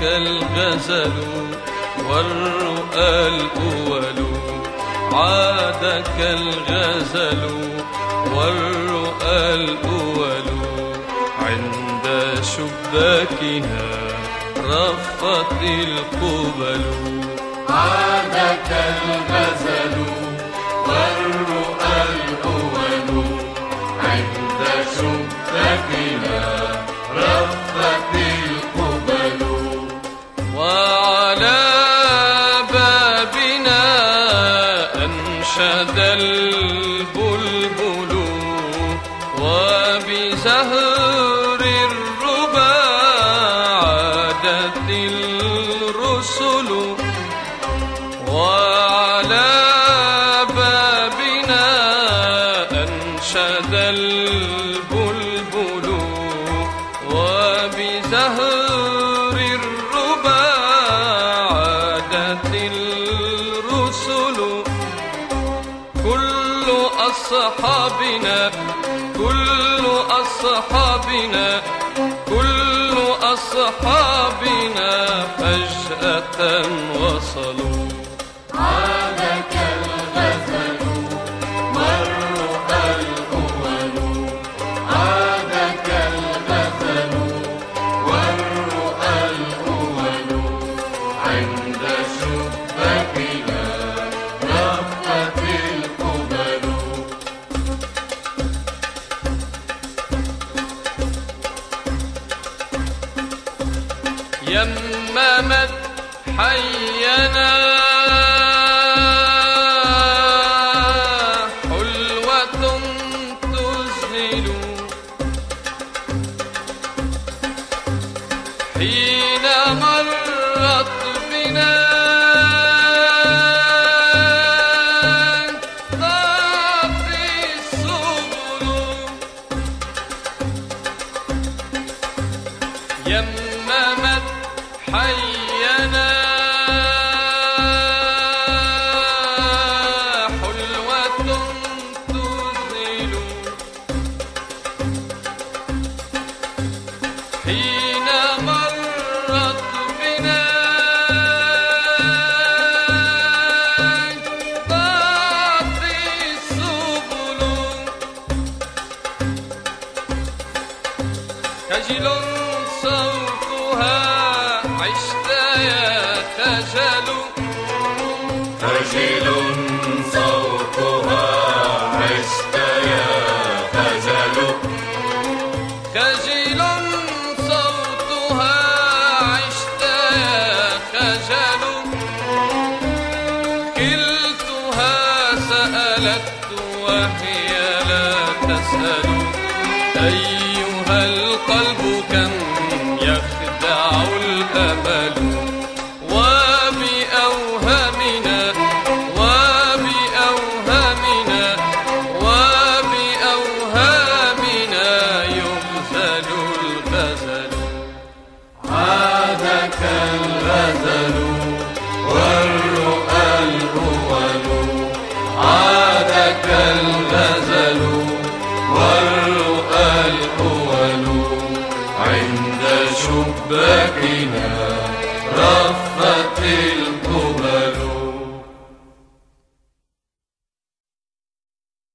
الغزل والرؤى الأول، عاد كالغزل والرؤى الأول، عند شباكها رفت القبل. عاد كالغزل والرؤى الأول، عند شباكها رفت القبل. وعلى بابنا أنشد البلبل، وبزهر الربا عادت الرسل. وعلى بابنا أنشد البلبل، وبزهر الربا عادت الرسل. كل أصحابنا كل أصحابنا كل أصحابنا فجأة وصلوا. عاد كالغزل والرؤى الأول، عاد كالغزل والرؤى الأول، عند شباكنا رفت القبل. يممت حينا حلوة تذهل، حين مرت بنا ضاعت السبل. يممت حينا حلوة تذهل، حين مرت بنا ضاعت السبل. خجل صوتها عشت يا خجل، خجل صوتها عشت يا خجل، خجل صوتها عشت يا خجل. كلتها سألت وهي لا تسأل، أيها القلب كم يخدع الأمل. وبأوهامنا وبأوهامنا وبأوهامنا يغزل الغزل. عاد كالغزل